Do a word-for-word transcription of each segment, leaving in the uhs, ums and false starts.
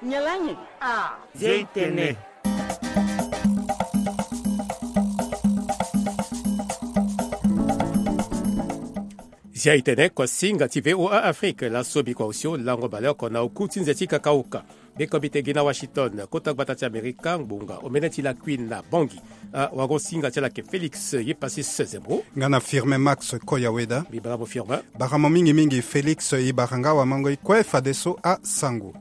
Nyalanyi. Ah, Zeitene. Zeitene kwa singa ti V O A Afrique la sobi kwa usio lango baleo kona ukutinze tika kauka. Bekobite gina Washington kota batati Amerika ngbunga omeneti la queen na bongi. Uh, wago singa tela ke Felix yepasi sezembo. Ngana firme Max Koyaweda. Bibravo firme. Baramo mingi mingi Felix ibaranga wa mango ikwe fadeso a Sango.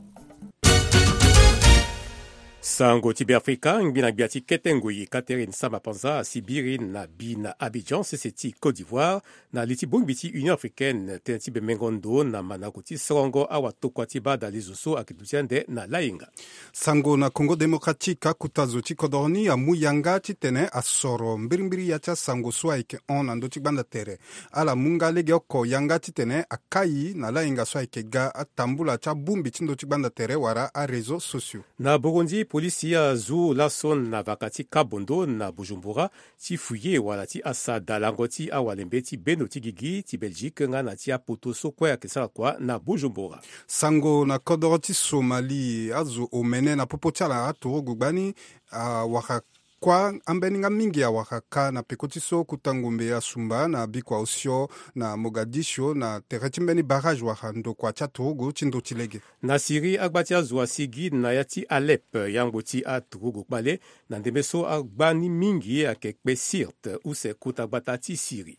Sango tibe Afrika ngbina biati ketengui Catherine Samapanza Sibiri na bina Abidjan seseti Côte d'Ivoire na liti bongbiti Union Africaine tentibe mengondo na manakoti songo awa tokwati bada lizoso akidutiande na lainga. Sango na Congo Démocratique kutazuti kodorni ya muyanga titene asoro mbirimbiri yacha sango swaike on andoti banda tere ala munga lege oko yanga titene akai na lainga swaike ga atambula cha bumbi tindoti banda tere wara a réseaux sociaux. Na Burundi polisi ya zu lason na vakati Kabondo na Bujumbura ti fuye wala ti asada langoti awalembe ti beno ti gigi ti Belgique nga na ti apoto kwa ya kesala kwa na Bujumbura. Sango na kodoroti Somali azu omene na popotala aturo gugbani uh, waka kwa ambeninga mingi ya wakaka na pekotiso kutangumbe ya sumba na bikwa osio na Mogadisho na teretimbeni barrage wakando kwa chaturugu chindo tilege. Na Siri agbati azua sigi na yati Alep yango ti aturugu kbale na ndemeso agbani mingi ya kekpe Sirte use kutagbata ti Siri.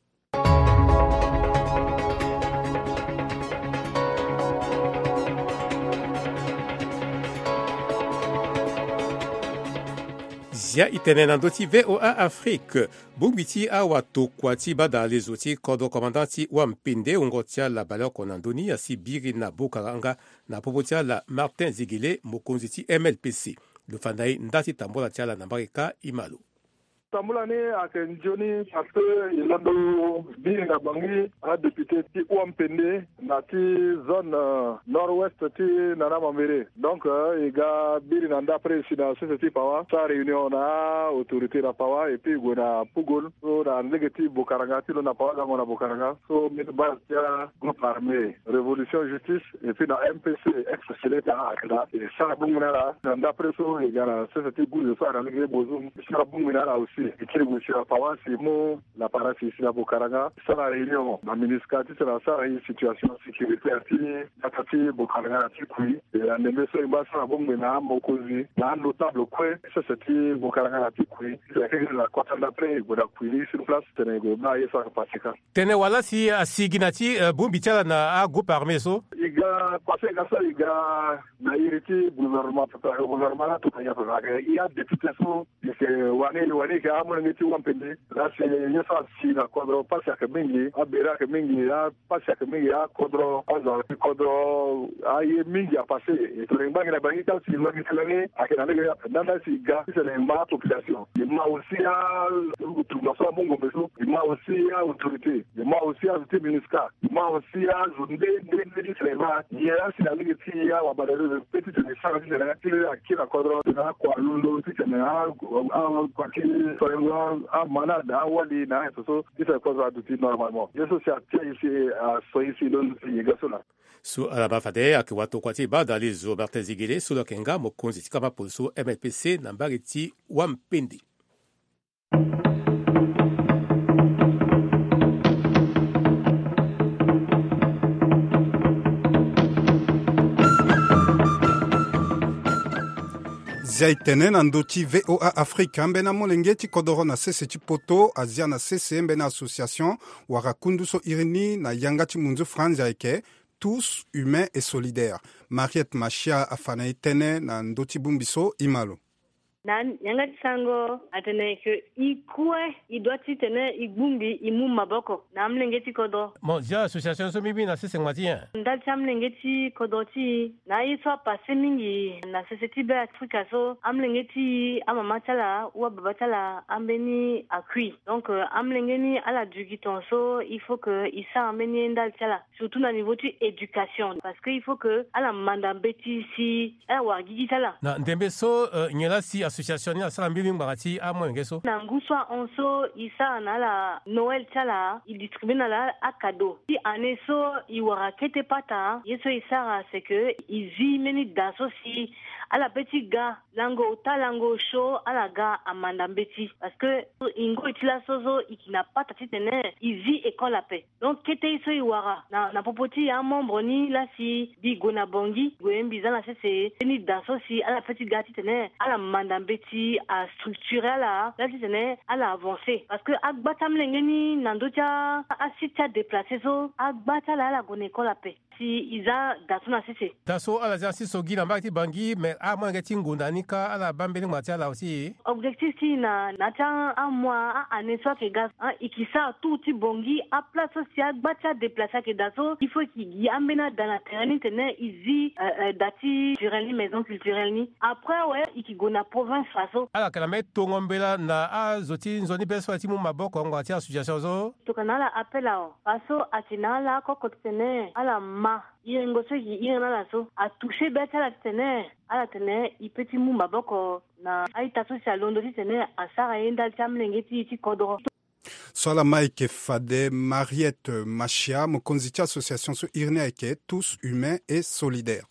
Zia itene na doti V O A Afrique. Bumbiti awa tokwati bada lezoti kodo komandanti wa mpinde ungotia la baleo konandoni ya Sibiri na Bukaranga na popotia la Martin Zigile mokonziti M L P C. Lufandai ndati tambola tia la nambarika Imalo. Tambula ni akenjoni parce que ilando bi na bangi a député ti Wampende na ti zone uh, nord-ouest ti nana mamere. Donc uh, iga biri na ndapre sina sese pawa sa réunion na autorité na pawa et puis gona pugol so na negati Bukaranga ti na pawa na Bukaranga so mit bas ya groupe armé révolution justice et puis na M P C ex-select à akla et ça bungana la ndapre so iga sese ti gulu so na negati bozum ça bungana la aussi ikiri monsieur pawa si mo la parasi ici à Bukaranga ça la réunion la ministre c'est la ça une situation sécurité ati atati Bukaranga ati kui et la nemeso ibasa la bombe na mokozi na notable kwe ça c'est Bukaranga ati kui la quelque la quarta d'après goda kui sur place tene go ba yesa pasika tene wala si asiginati bombi tala na a groupe armé so iga passé ga ça iga na iriti gouvernement gouvernement tout ya il y a député so c'est wane wane ka amon ngiti Wampende la c'est yesa si na kodro passa ka mingi abera ka mingi a passa ka mingi a kodro azo kodro ay mingi a passé et to remba na bangi ka si lo ngi lane akena le nanda si ga c'est le ma population il m'a aussi à tout dans son bongo beso il m'a aussi à autorité il m'a aussi à autorité ministère il m'a aussi à zone de de de trema il y a si la ngi ti ya wa badalo petit de ça c'est la ti la ki la kodro na kwa lundo ti na a kwa ki to a manada wali na so isa kodro aduti normalement yeso si atia ici à so ici don si gasola su alabafade akiwato kwati bada lizo Martin Zigile su lo kenga mokonzi kama polso M L P C nambari ti Wampende. Zaitene na ndoti V O A Afrique mbena molengeti kodoro na sese ti poto azia na sese mbena association warakundu so irini na yangati munzu Franza eke tous humains et solidaires. Mariette Machia afana itene na ndoti bumbiso Imalo. nan yangati sango atene ke ikwe idwati tene igbumbi imu maboko na mlengeti kodo mon ja association so mibi na sese ngmatien ndal chamlengeti kodo ti na iswa passe mingi na société be Afrika so amlengeti ama matala wa babatala ambeni akui donc amlengeni ala dugiton so il faut que isa ameni ndal tala surtout na niveau de éducation parce que il faut que ala mandambeti si ala wagigi tala na ndembe so uh, nyela si association ni asala mbili ngati a mwengeso na nguswa onso isa na la Noël chala il distribue na la a cadeau si aneso iwara kete pata yeso isara c'est que izi meni daso si ala beti ga lango ta lango show ala ga amanda beti parce que ingo itila sozo ikina pata titene izi école la paix donc kete iso iwara na na popoti ya membre ni la si bigo na bongi goyembi za na c'est ni daso si ala petit ga titene ala manda beti a structurer la la titene ala avancer parce que agbata mlengeni nandocha asita déplacer so agbata la la gone école la paix si iza daso na c'est daso ala za si sogi na mbati bangi mais a mwengechi ngundanika ala bambeli ngati ala aussi objectif si na na cha a moi a aneso ke gas ikisa tout ti bongi a place social bacha déplacer ke daso il faut qu'il y amena dans la terrain tene izi dati culturelle maison culturelle ni après ouais ikigona province faso ala kala me tongombela na a zoti nzoni beso ati mu maboko ngati association zo to kanala appela o faso atinala ko kotene ala ma yengo so yi yena la so a toucher beta la tene ala tene ipeti mu maboko na aita social londo tene asara yenda chamlenge ti ti kodoro Swala Mike Fade Mariette Machia Mokonzitia association so irne ake tous humains et solidaires.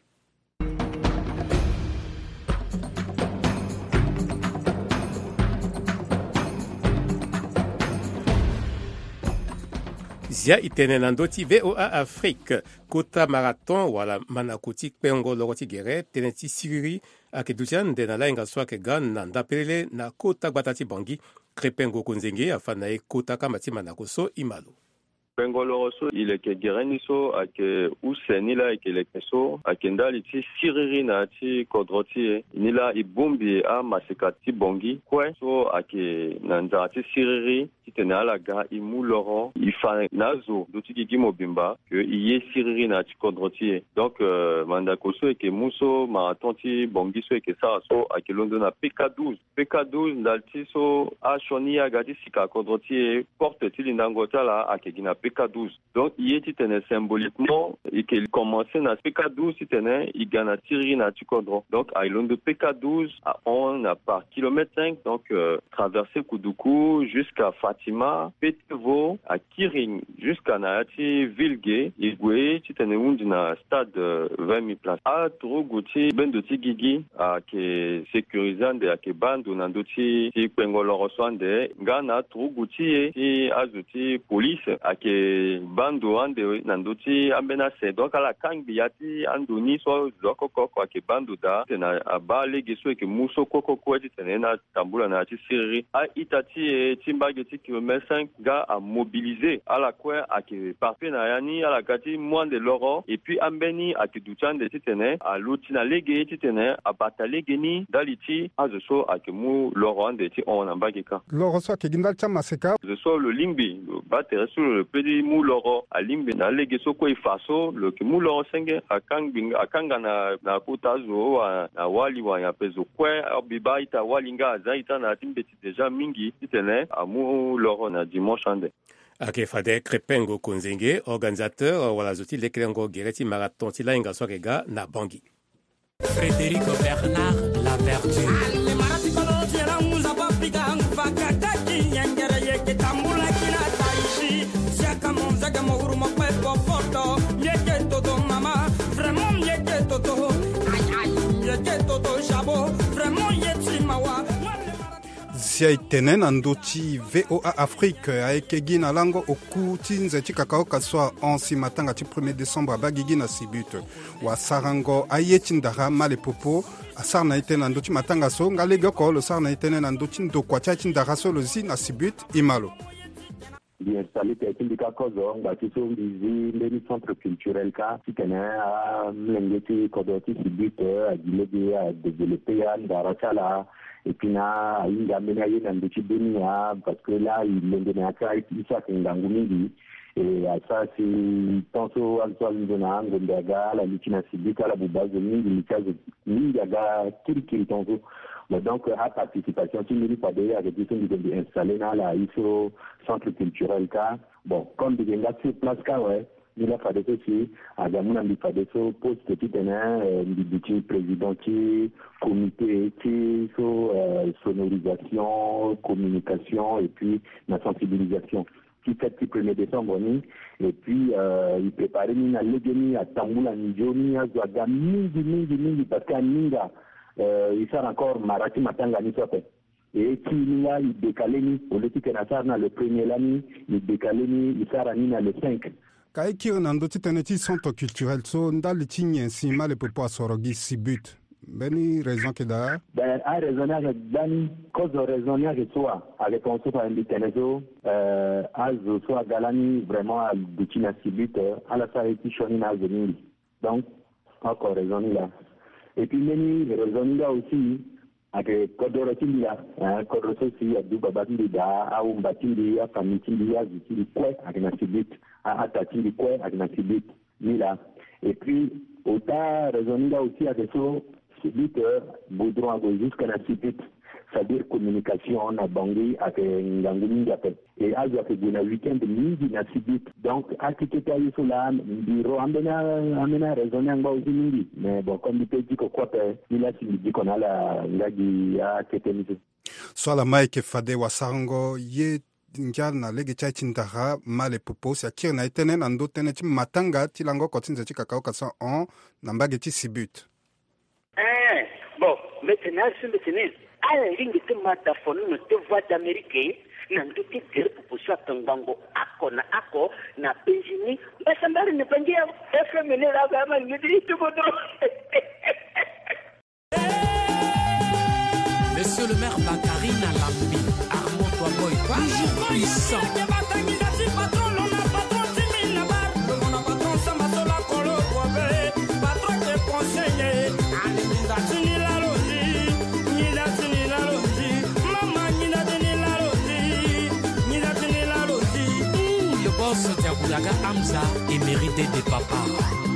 Zia itene nandoti V O A Afrique kota marathon wala manakuti pengo loroti gere teneti siriri akedujan de na lainga swake gan na ndapelele na kota gbatati bangi krepengo konzenge afana e kota kamati manakoso imalo Pengolo so ile ke gereni so ake useni la ake lekeso ake ndali ti siriri na ti kodroti ni la ibombi a masekati bongi kwe so ake nanda ti siriri ti tena la ga imu Laurent ifa nazo do ti gigi mobimba que iye siriri na ti kodroti donc euh, mandako so ake muso marathon ti bongi so ake sa so ake londo na P K douze P K douze ndal ti so a shoni aga ti sika kodroti porte ti lindangota la ake gina P K douze. Donc, il était symboliquement, et qu'il commençait dans P K douze, il était, il gagne tiré dans Tukodron. Donc, à l'île de P K douze, on a par kilomètre cinq, donc, euh, traversé Koudoukou jusqu'à Fatima, Pétevo, à Kiring, jusqu'à Nayati, Vilgue, Igwe, il était un stade de vingt mille places. À Trougouti, ben de Tigigi, à qui sécurisant de, à qui bande, ou n'andoti, si Pengolo reçoit Gana, Trougouti, et Azuti, police, à qui bando ande nandoti ambena se donc ala kangi yati andoni so zoko koko ke bando da na abale geso ke muso koko ko eti tenena tambula na ti siri a itati e timbage ti kilomètre cinq ga a mobiliser ala kwa a ke parfait na yani ala kati moins de l'oro et puis ambeni a ke duchan de titene a lutina lege titene a batale geni daliti a zo a ke mu l'oro ande ti on ambage ka l'oro so ke gindal chama seka zo le lingbi battere sur le di muloro alimbe na lege soko ifaso le ke muloro senge akang akanga na na kutazo na wali wa ya pezo kwe biba ita walinga zaita na timbeti deja mingi titene amu loro na dimanche ande ake fade krepengo konzenge organisateur wala zoti leklengo gereti marathon ti lainga swakega na bangi Frédéric Bernard La Vertu Zia itene na ndoti V O A Afrique aekegi na lango oku ti nzeti kakao kaswa onsi matanga ti premier décembre abagigi na Sibut wa sarango aye ti ndara male popo asar na ite na ndoti matanga so ngalege ko lo sar na itene na ndoti ndokwa ti ndara so lo zi na Sibut imalo di installé te tindika kozo ngati so bizi ndeni centre culturel ka tikene a mlengeti kodoti Sibut a dilege a développer ya ndara chala et puis na inga mena yena ndiki dunia parce que là il l'endena ka isa kingangu mingi et à ça c'est tanto alto ndona ngondaga la likina Sibika la bubazo mingi likazo mingi aga kirikiri tanto mais donc à participation tu ne pas d'ailleurs avec tout ce qui est installé là là il faut centre culturel ka bon comme de ngati place ka ouais ni la fade aussi a gamuna mi fade so poste qui tenait du président qui comité qui so sonorisation, communication et puis la sensibilisation qui fait le premier décembre ni et puis euh, il préparait ni à l'égénie à Tambula Njoni à Zouaga mingi mingi mingi parce qu'à Ninga euh, il sort encore Marati Matanga ni sope et qui là il décalé ni politique nationale le premier l'année il décalé ni il sort ni le cinq kai kiri nando titeneti centre culturel so ndali tinye sima le popo asorogi sibut beni raison que da ben a raisonner avec dani cause raisonner avec toi avec on se fait inditenezo euh azo soit galani vraiment à butina sibut à la sareti choni na venir donc encore raisonner là et puis meni raisonner là aussi avec kodoro tindia hein kodoro aussi à du baba tindia a umba tindia famille tindia ziti quoi avec na sibut à atati quoi avec na sibut ni là et puis autant raisonner là aussi avec ça c'est que Boudron a jusqu'à la cité, c'est-à-dire communication, on a bangé avec Nganguni et à la fait un week-end midi na cité. Donc, à ce qui est allé sur la bureau, on a raisonné en bas aussi midi. Mais bon, comme il peut dire que quoi, il a dit qu'on a la lagi à Ketemise. Soit la maïke fade wasango, ye ngal na lege chai chintaha male popo si akir na etenen ando teneti matanga tilango kotinze chikakao kasa on nambage ti sibut. Eh, bon, maintenant, je me tenais à la ligne de mataphone, de voix d'Amérique, n'a pas été clair pour ça, ton bango, ako, na ako, na pensioni, mais ça m'a rien de dire, F M N là, vraiment, me dit tout bon. Monsieur le maire Bakary Nalambi, Armand Toaboy, toujours puissant. Diaboulaga Hamza est mérité des papas.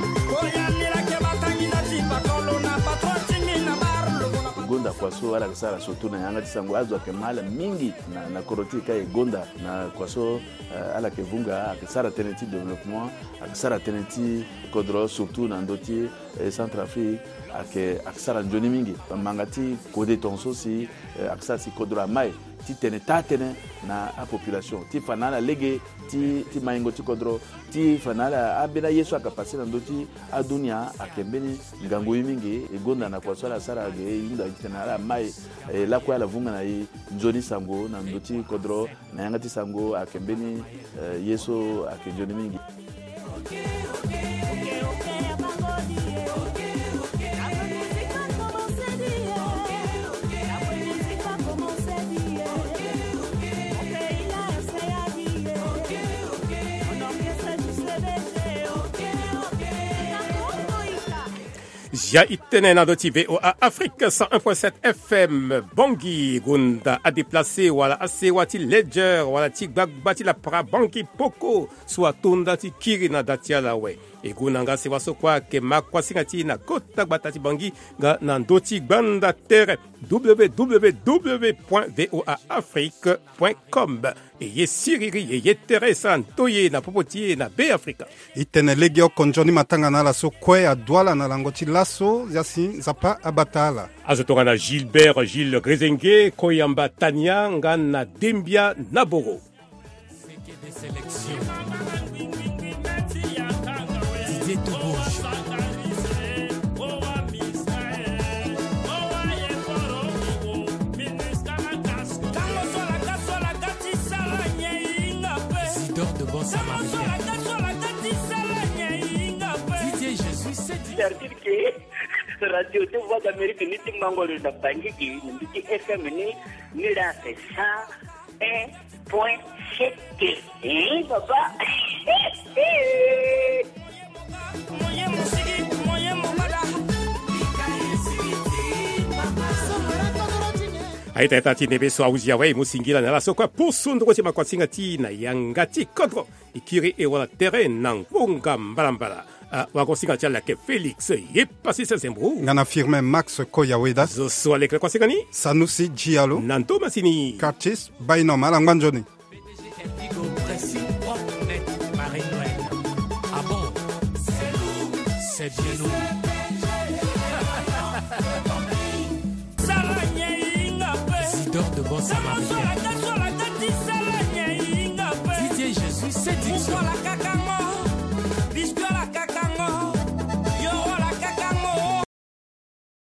Gonda kwaso ala kisara sotuna yanga tisango azo akemala mingi na na koroti kai gonda na kwaso uh, ala kevunga akisara teneti développement akisara teneti kodro surtout na ndoti eh, Centrafrique ake akisara njoni mingi mangati kode tonso si uh, akisara si kodro mai ti tene ta tene na a population ti fanala lege ti ti maingo ti kodro ti fanala abena yesu akapasi na ndoti adunia akembeni ngango mingi egonda na kwa swala sara ge inda tena la mai e, la kwa la vunga na i njoni sango na ndoti kodro na yanga ti sango akembeni uh, yesu akenjoni mingi. Ja itene na doti V O A Afrique cent un point sept F M Bongi Gunda a déplacé wala asewati ledger wala ti gbagbati la pra banki poko soit tunda ti kiri na datia la we e gunanga se waso kwa ke makwasinga ti na kota gbata ti bangi ga na doti gbanda terre w w w point v o a afrique point com e ye siriri e ye teresa ntoye na popoti na be Afrika itene legio konjoni matanga na la so kwe adwala na langoti laso yasi zapa abatala azotonga na Gilbert Gilles Grezenge Koyamba Tania ngana Dembia Naboro des sélections Didier Toubouche Isidore de Bon Samaritain Didier Jésus c'est C'est-à-dire que Radio de Voix d'Amérique ni ti mangolo na bangi ki ni ti F M ni ni la c'est cent un point sept. Eh baba. aita tati nebe so auzia we musingila na la sokwa pusundu ko tima kwatsinga ti na yangati kodro ikiri e wala terrain nang bunga mbalambala uh, wakosinga chala ke Felix yepasi sembu ngana firme Max Koyaweda zo so avec kwatsinga ni Sanusi Diallo Nanto Masini Curtis Baino Malangwanjoni P D G Indigo Précis Propre Net Marie Noël. Ah bon c'est bien nous. Isidore de Bon Samaritain. Didier Jésus, c'est Dixon.